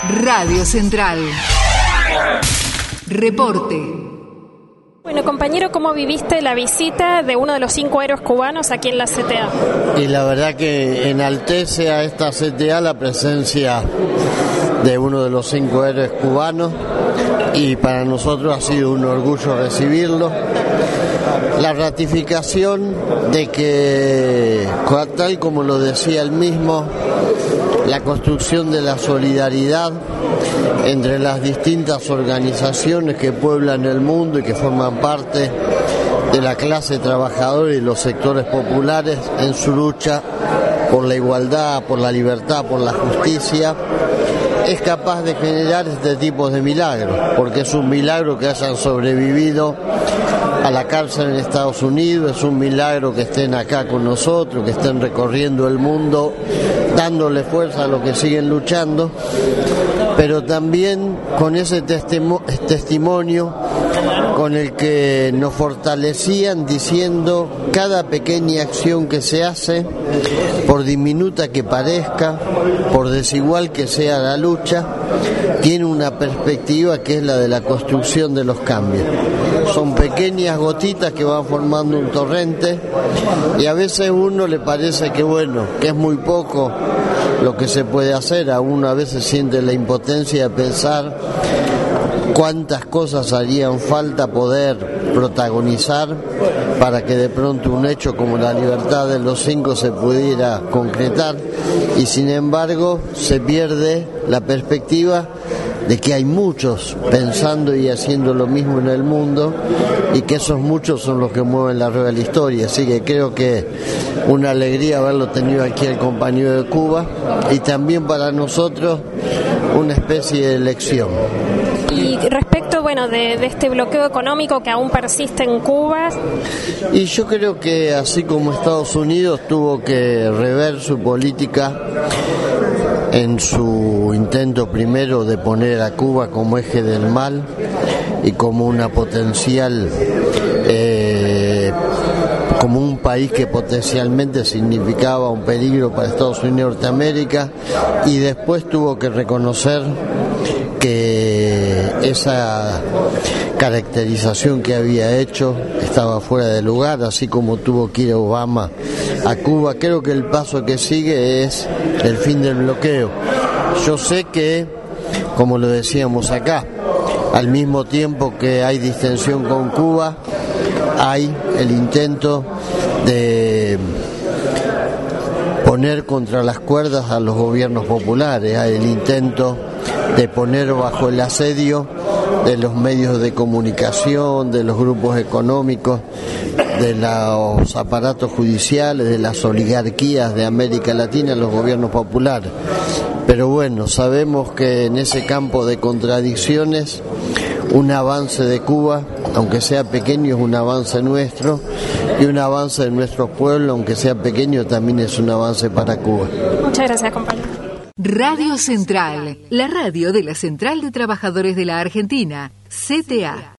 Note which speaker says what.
Speaker 1: Radio Central. Reporte.
Speaker 2: Bueno, compañero, ¿cómo viviste la visita de uno de los 5 héroes cubanos aquí en la CTA?
Speaker 3: Y la verdad que enaltece a esta CTA la presencia de uno de los 5 héroes cubanos y para nosotros ha sido un orgullo recibirlo. La ratificación de que, tal como lo decía él mismo, la construcción de la solidaridad entre las distintas organizaciones que pueblan el mundo y que forman parte de la clase trabajadora y los sectores populares en su lucha por la igualdad, por la libertad, por la justicia, es capaz de generar este tipo de milagros, porque es un milagro que hayan sobrevivido a la cárcel en Estados Unidos, es un milagro que estén acá con nosotros, que estén recorriendo el mundo, dándole fuerza a los que siguen luchando, pero también con ese testimonio con el que nos fortalecían diciendo cada pequeña acción que se hace, por diminuta que parezca, por desigual que sea la lucha, tiene una perspectiva que es la de la construcción de los cambios. Son pequeñas gotitas que van formando un torrente y a veces a uno le parece que bueno, que es muy poco lo que se puede hacer, a uno a veces siente la impotencia de pensar cuántas cosas harían falta poder protagonizar para que de pronto un hecho como la libertad de los 5 se pudiera concretar y sin embargo se pierde la perspectiva de que hay muchos pensando y haciendo lo mismo en el mundo y que esos muchos son los que mueven la rueda de la historia. Así que creo que una alegría haberlo tenido aquí el compañero de Cuba y también para nosotros una especie de lección.
Speaker 2: Y respecto, bueno, de este bloqueo económico que aún persiste en Cuba.
Speaker 3: Y yo creo que así como Estados Unidos tuvo que rever su política en su intento primero de poner a Cuba como eje del mal y como una potencial, como un país que potencialmente significaba un peligro para Estados Unidos y Norteamérica, y después tuvo que reconocer que esa caracterización que había hecho estaba fuera de lugar, así como tuvo que ir Obama a Cuba. Creo que el paso que sigue es el fin del bloqueo. Yo sé que, como lo decíamos acá, al mismo tiempo que hay distensión con Cuba, hay el intento de poner contra las cuerdas a los gobiernos populares, hay el intento de poner bajo el asedio de los medios de comunicación, de los grupos económicos, de los aparatos judiciales, de las oligarquías de América Latina, los gobiernos populares. Pero bueno, sabemos que en ese campo de contradicciones, un avance de Cuba, aunque sea pequeño, es un avance nuestro, y un avance de nuestros pueblos, aunque sea pequeño, también es un avance para Cuba.
Speaker 2: Muchas gracias, compañero.
Speaker 1: Radio Central, la radio de la Central de Trabajadores de la Argentina, CTA.